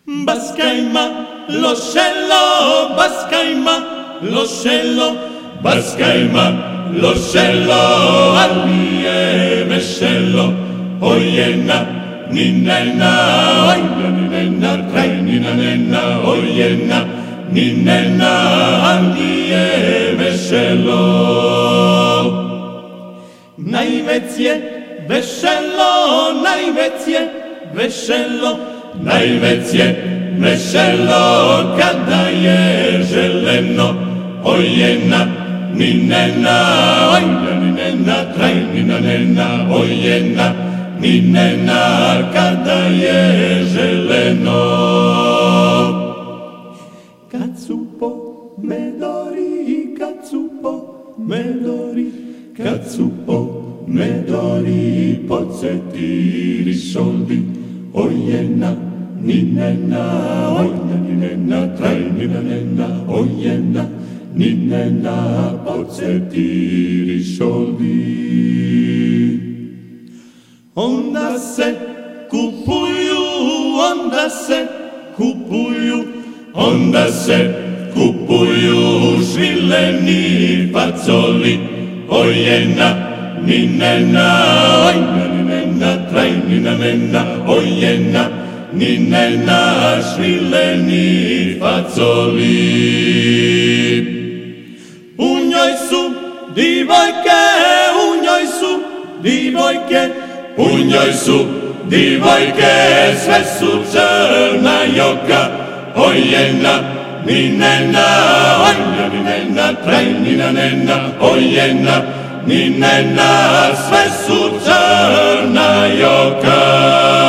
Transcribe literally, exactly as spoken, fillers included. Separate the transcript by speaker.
Speaker 1: Baskajma, lošelo, baskajma, lošelo, baskajma, lošelo, a nije vešelo. Ojena, ninena, ojna, ninena, kraj, nina, nena, ojena, ninena, a nije vešelo. Najvec je vešelo, najvec je vešelo, najvec je vešelo, kada je želeno. Ojena, ninena, ojna, ninena, kraj, nina, nena, ojena, ninena, kada je želeno. Kad su pomedori, kad su pomedori, kad su pomedori podsjetili šoldi. Ojena, ninena, ojna, ninena, kraj, nina, nena, ojena, ninena, podsjetili šoldi. Onda se kupuju, onda se kupuju, onda se kupuju švileni facoli. Ojena, ninena, ojna, ninena, kraj, nina, nena, ojena, ninena, švileni facoli. U njoj su divojke, u njoj su divojke, u njoj su divojke, sve su crna joka. Ojena, ninena, ojna, ninena, kraj, nina, nena, ojena, ninena, sve su crna joka.